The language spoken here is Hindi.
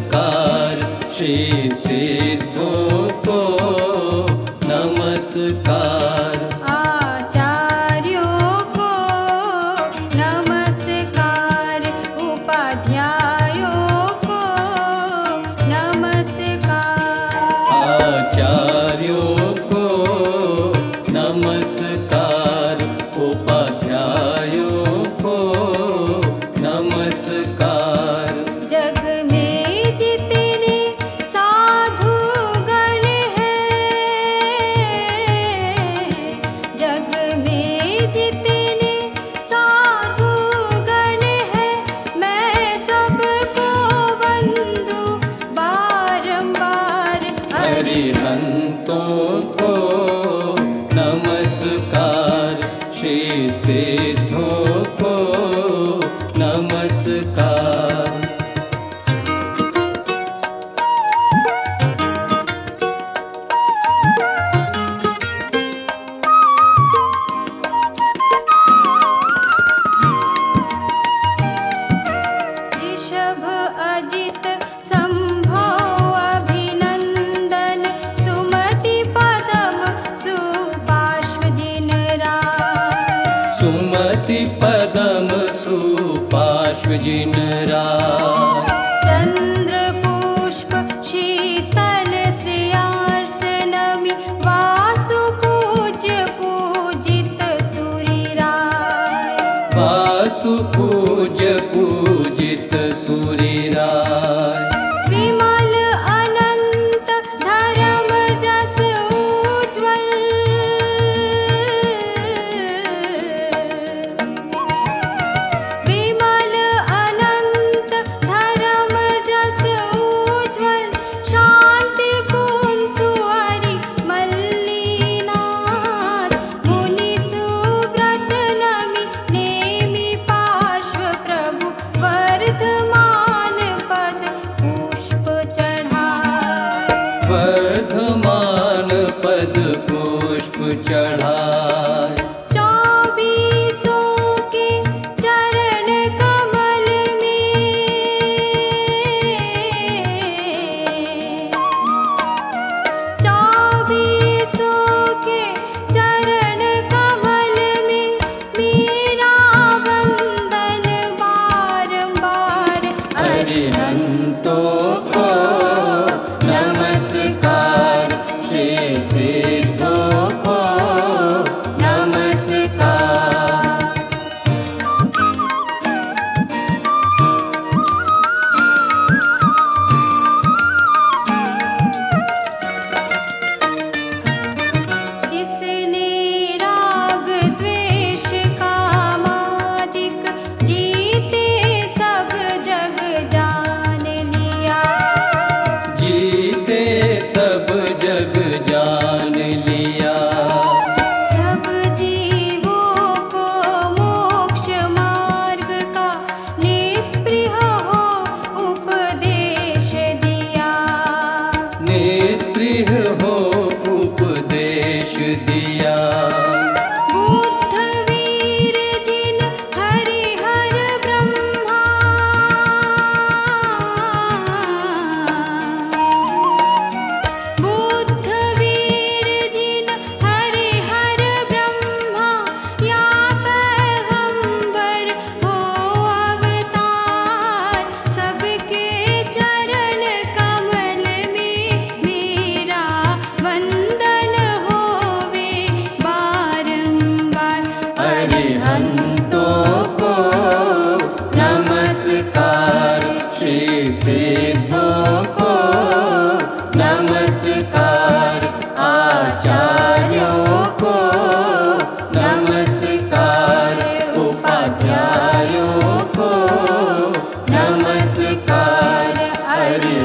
नमस्कार, श्री सिद्धों को नमस्कार। आचार्यों को नमस्कार, उपाध्यायों को नमस्कार। आचार्यों को नमस्कार, उपाध्यायों को नमस्कार। जग में जितने साधु गण हैं, जग में जितने साधु गण हैं, मैं सबको वंदू बारंबार। अरिहंतों को नमस्कार, श्री सिद्धों को नमस्कार। ऋषभ अजित संभव अभिनंदन, सुमति पदम सुपार्श्वजिन राय। सुमति पदम सुपार्श्वजिन राय। चंद्र पुष्प शीतल श्रेयार्स नमि, वासु पूज्य पूजित सूरि राय। वासु पूज्य पूजित सूरि राय। विमल अनंत धर्म जस उज्ज्वल, विमल अनंत धर्म जस उज्ज्वल, शांति कुंतु हरि मल्लिनाथ। मुनि सुव्रत नमि नेमि पार्श्व प्रभु, वर्धमान पद पुष्प चढ़ाए। वर्धमान पद पुष्प चढ़ाए। चौबीसों के चरण कमल में, चौबीसों के चरण कमल में, मेरा वंदन बारंबार। अरिहंतों को नमस्कार, श्री सिद्धों को नमस्कार। जिसने राग द्वेष कामादिक जीते सब जग जान लिया। जीते सब जग जान लिया। सब जीवों को मोक्ष मार्ग का निष्प्रिय हो उपदेश दिया। निष्प्रिय हो उपदेश दिया। बुद्ध वीर जिन हरिहर ब्रह्मा, बुद्ध वीर जिन हरिहर ब्रह्मा, या पैगंबर हो अवतार। सबके चरण कमल में मेरा वंदन होवे बारंबार। अरिहंतों को नमस्कार, श्री सिद्धों को नमस्कार। आचार्यों को नमस्कार, उपाध्यायों को नमस्कार। अरिहंतों